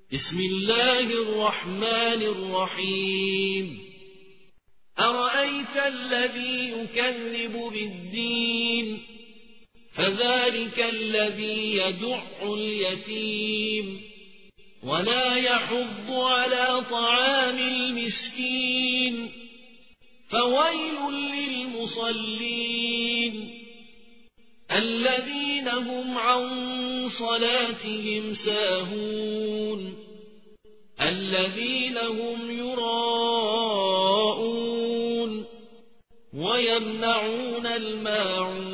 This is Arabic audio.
بسم الله الرحمن الرحيم أرأيت الذي يكذب بالدين فذلك الذي يدع اليتيم ولا يحض على طعام المسكين فويل للمصلين الذين هم عن صلاتهم ساهون الذين هم يراءون ويمنعون الماعون